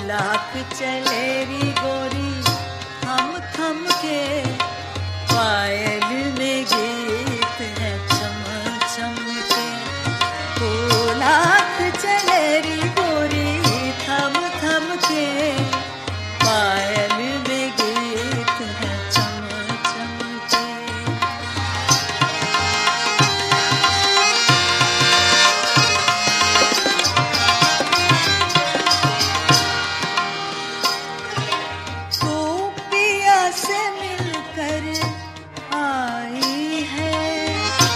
लाख चलेरी गोरी थम थम के, पायल में गीत है चम चम के। ओ लाख चलेरी गोरी थम थम के, पायल में गीत है चम चम के। तू पिया से मिलकर आई है,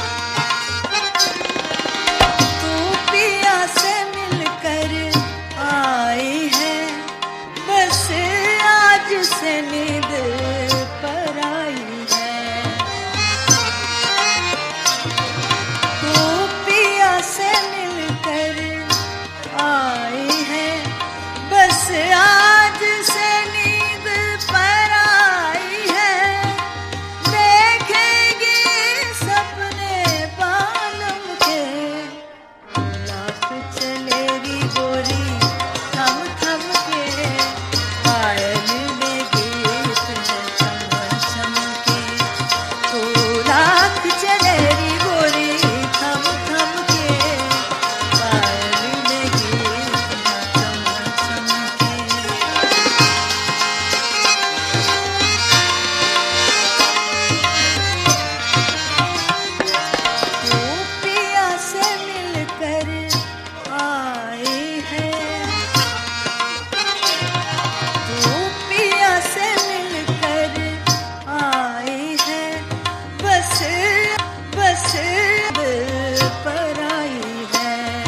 तू पिया से मिलकर आई है, बस आज से नींद पर आई है। तू पिया से मिलकर आई है, बस आज से नींद पर आई है। देखेगी सपने बालम के, लाख चलेरी गोरी थम थम के, पायल में गीत है चम चम के। ओ लाख चलेरी गोरी थम थम के, पायल में गीत है चम चम के। तू पिया से मिलकर आई है, तू पिया से मिलकर आई है, बस बस पर आई है।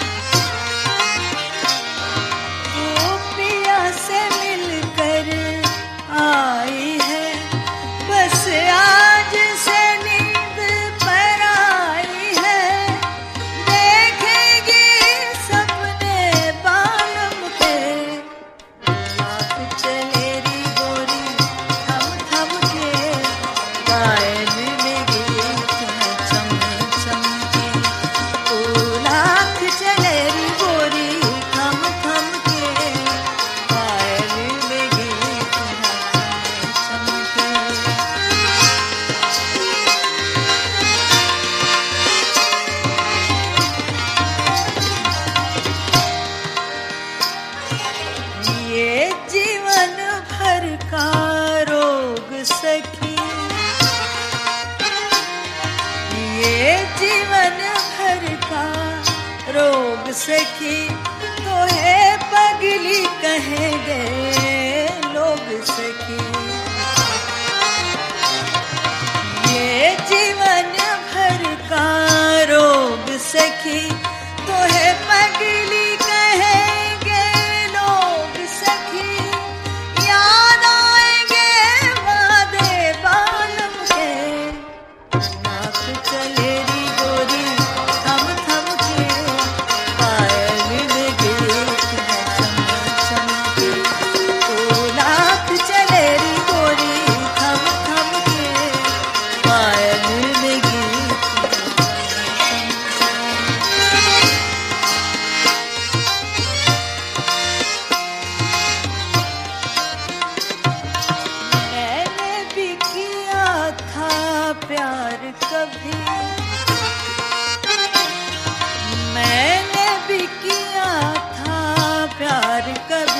तू पिया से मिलकर आई है, बस आज से नींद पर आई है। देखेगी सपने बालम के, लाख चलेरी गोरी थम थम के, पायल में गीत है चम चम के। ओ लाख चलेरी गोरी थम थम के, पायल में गीत है चम चम के। ये जीवन भर का रोग सखी, ये जीवन भर का रोग सखी, तो है पगली कहेंगे लोग सखी। ये जीवन भर का रोग सखी, तो है पगली कहेंगे लोग सखी। याद आएंगे वादे बालम के, लाख चलेरी गोरी थम थम के, पायल में गीत है चम चम के। ओ लाख चलेरी गोरी थम थम के, पायल में गीत है चम चम के। मैंने भी किया था प्यार कभी, मैंने भी किया था प्यार कभी,